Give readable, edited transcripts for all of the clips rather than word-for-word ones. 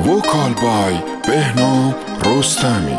وکال بای بهنام رستمی.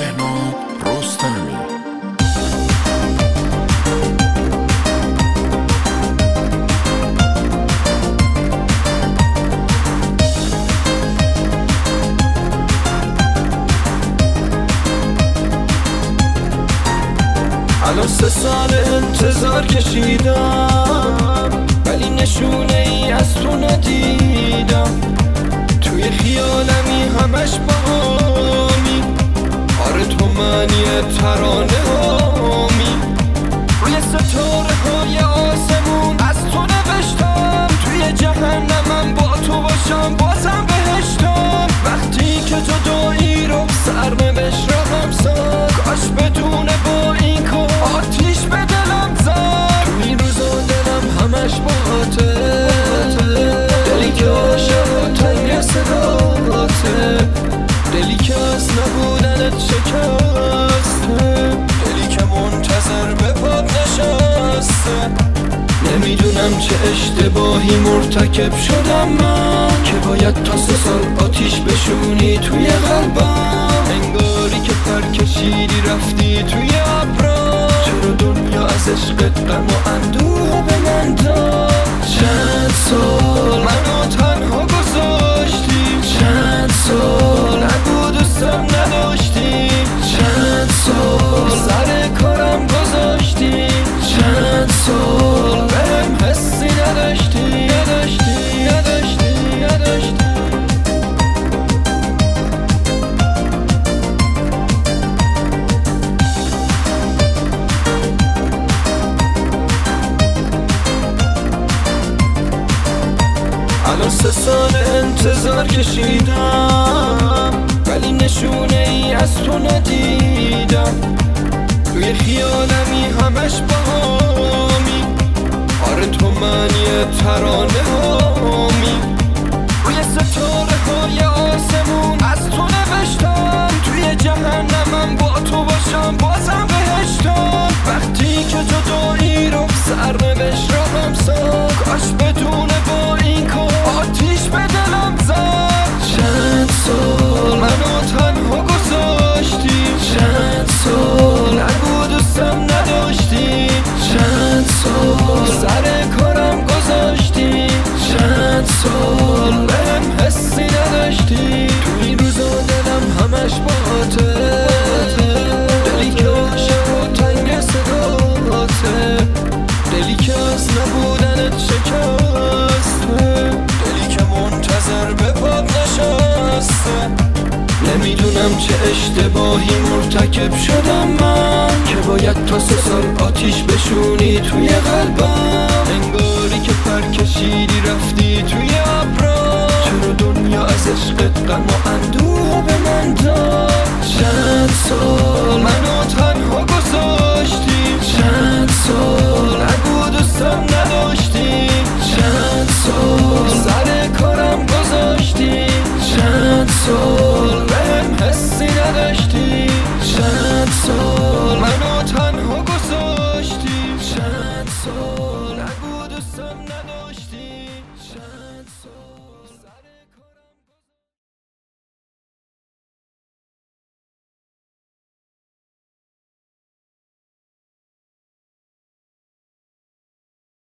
الان 3 سال انتظار کشیدم ولی نشونه ای از تو ندیدم. توی خیالمی همش باهامی، آره تو معنی ترانه هامی. روی ستاره های آسمون از تو نوشتم، توی جهنمم با تو باشم بازم بهشتم. وقتی که جدایی رو سرنوشت رقم زد، کاش بدون با این کار آتیش به دلم زد. تو این روزا دلم همش باهاته، دلی که عاشق و تنگ صداته، دلی که از نبودنت شکسته، دلی که منتظر به پات نشسته. نمیدونم چه اشتباهی مرتکب شدم من که باید تا 3 سال آتیش بشونی توی قلبم. انگاری که پر کشیدی رفتی توی ابرا، چرا دنیا از عشقت غم و اندوه به من داد؟ چند سال منو تنها گذاشتی، چند سال نگو دوستم نداشتی، چند سال سر کارم گذاشتی، چند سال بهم حسی نداشتی. الان 3 سال انتظار کشیدم ولی نشونه ای از تو ندیدم. توی خیالمی همش باهامی، آره تو معنی ترانه هامی. روی ستاره های آسمون از تو نوشتم، توی جهنمم با تو باشم بازم بهشتم. وقتی که جدایی رو سرنوشت رقم زد، کاش بدون با این کار آتیش به دلم زد. چند سال منو تنها گذاشتی، چند سال نگو دوستم نداشتی، چند سال سر کارم گذاشتی، چند سال بهم حسی نداشتی. تو این روزا دلم همش باهاته، دلی که عاشق و تنگ صداته، دلی که از نبودنت شکسته، دلی که منتظر به پات نشسته. نمیدونم چه اشتباهی مرتکب شدم من که باید تا 3 سال آتیش بشونی توی قلبم. انگاری که پر کشیدی رفتی توی ابرا، چرا دنیا از عشقت غم و